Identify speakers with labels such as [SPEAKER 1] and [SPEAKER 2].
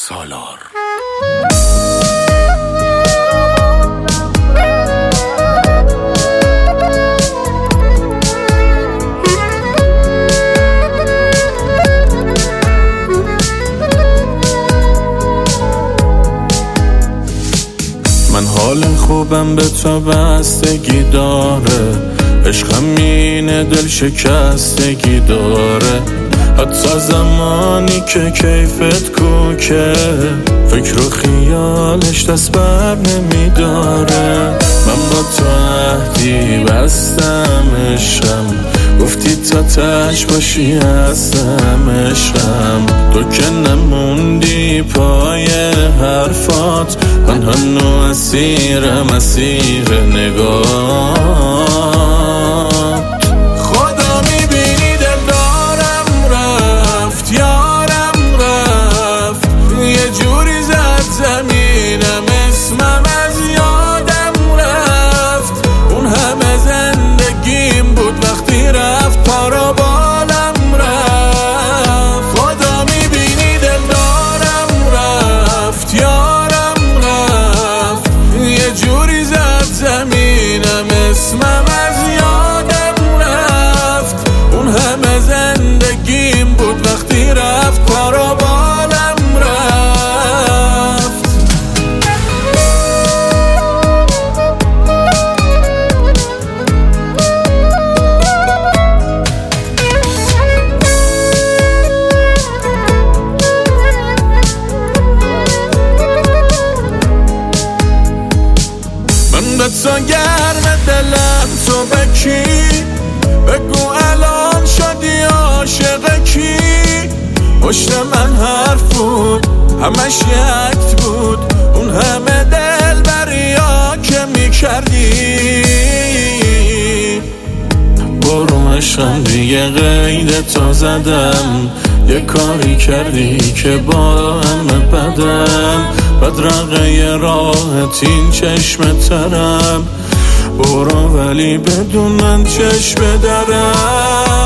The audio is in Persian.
[SPEAKER 1] سالار. من حال خوبم به تو بستگی داره، عشقم اینه دل شکستگی داره، حتی زمانی که کیفت کوکه فکر و خیالش دست بر نمیداره. من با تو عهدی بستم عشقم، گفتی تا تش باشی هستم عشقم، تو که نموندی پای حرفات، من هنو اسیر نگاه. زمینم اسمم از یادم رفت، اون همه زندگیم بود وقتی رفت پارا بالم رفت. خدا میبینی دل دارم رفت، یارم رفت، یه جوری زد زمینم اسمم از یادم رفت، اون همه زندگیم بود وقتی رفت پارا بالم به تو گرم دلم تو بکی، بگو الان شدی عاشق کی؟ پشت من حرف بود همش یک بود، اون همه دل بریا که میکردی. برو عشقم دیگه قید تو زدم، یه کاری کردی که با همه بدم، بدرقه راحت این چشم ترم، برو ولی بدون من چشم درم.